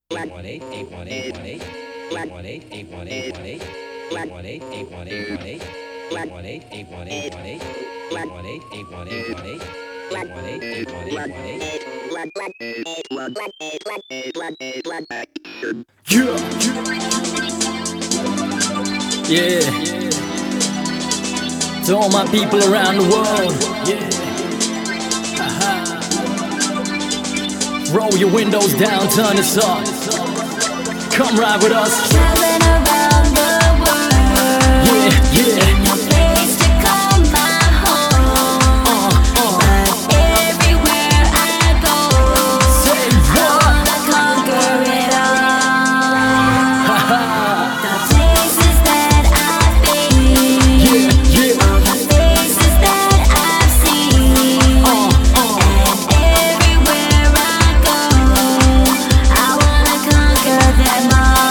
Yeah. To all my people around the world, yeah. Roll your windows down, turn this up. Come ride with us. Traveling around the world. Yeah, yeah. No place to call my home. But everywhere I go, Say I what? wanna conquer it all. The places that I've been, Yeah, yeah. all the faces that I've seen, and everywhere I go, I wanna conquer them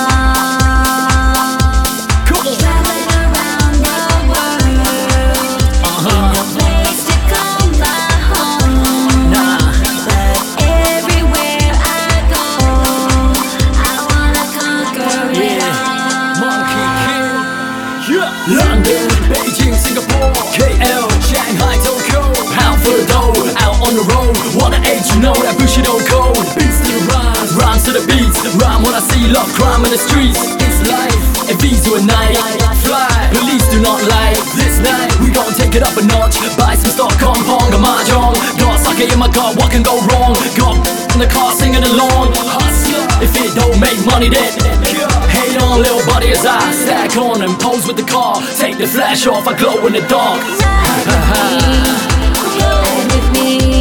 all. Come on. Traveling around the world, no place to call my home. Nah. But everywhere I go, I wanna conquer it Yeah. all. Monkey King. Yeah. London, Beijing, Singapore, KL, Shanghai, Tokyo. Pound for the dough, out on the road. Wanna age, you know that Bushido code. Beats to the rhymes, rhymes to the beats. Rhyme when I see love, crime in the streets. It's life, and visa at night. Fly, police do not lie. This night, we gon' take it up a notch. Buy some stock, Hong Kong, a mahjong. Got sake in my gut, what can go wrong? Got in the car singing along. Hustler, if it don't make money then hate on little buddy as I stack on and pose with the car. Take the flash off, I glow in the dark. Ride with me,